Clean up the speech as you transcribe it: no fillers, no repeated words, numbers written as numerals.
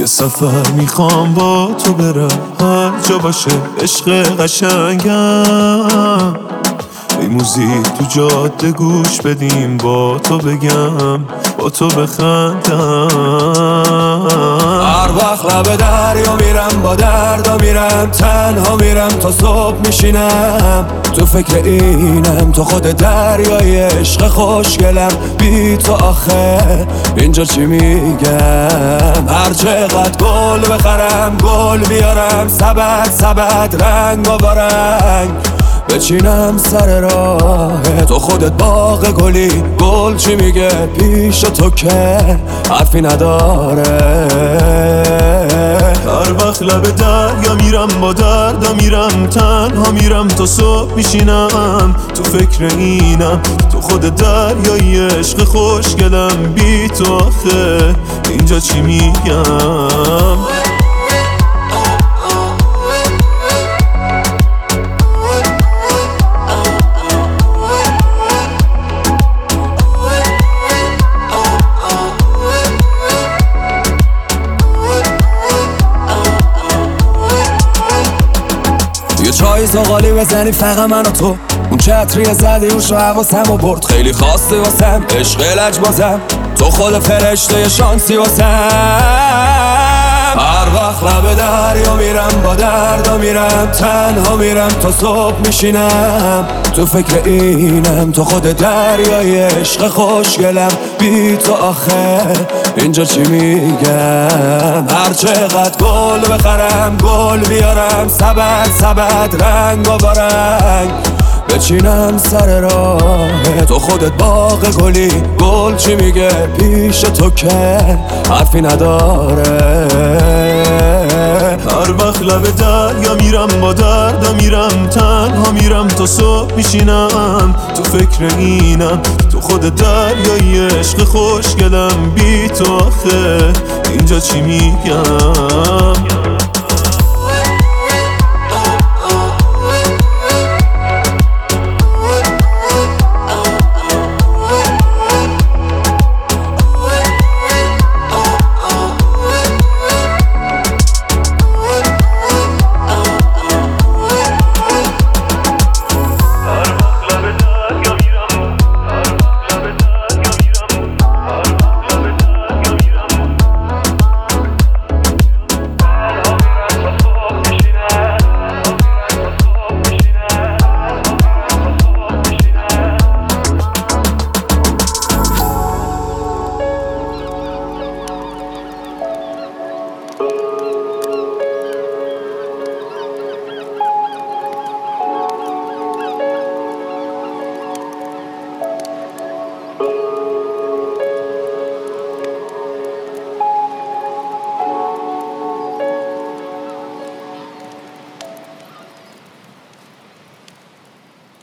یه سفر میخوام با تو برم، هر جا باشه عشق قشنگم. ای موزیک تو جاده گوش بدیم، با تو بگم با تو بخندم. هر وقت لب دریا میرم با دردا میرم، تنها میرم تا صبح میشینم. تو فکر اینم، تو خود دریای عشق خوشگلم. بی تو آخه اینجا چی میگم؟ هر چقدر گل بخرم گل بیارم، سبد سبد رنگ و رنگ بچینم سر راه تو. خودت باغ گلی، گل چی میگه پیش تو که حرفی نداره. هر وقت لب دریا میرم با دردا میرم، تنها میرم تا صبح میشینم. تو فکر اینم، تو خود دریای عشق خوشگلم. بی تو آخه اینجا چی میگم؟ یه چای زغالی بزنی فقط من و تو، اون چتریه زدی اون شو حواسم و برد. خیلی خواستی واسم عشق لج بازم، تو خود فرشته شانسی واسم. هر وقت لب دریا میرم با دردا میرم، تنها میرم تا صبح میشینم. تو فکر اینم، تو خود دریای عشق خوشگلم. بی تو آخه اینجا چی میگم؟ هر چقدر گل بخرم گل بیارم، سبد سبد رنگ و رنگ بچینم سر راه تو. خودت باغ گلی، گل چی میگه پیش تو که حرفی نداره. هر وقت لب دریا میرم با دردا میرم، تنها میرم تا صبح میشینم. تو فکر اینم، تو خود دریای عشق خوشگلم. بی تو آخه اینجا چی میگم؟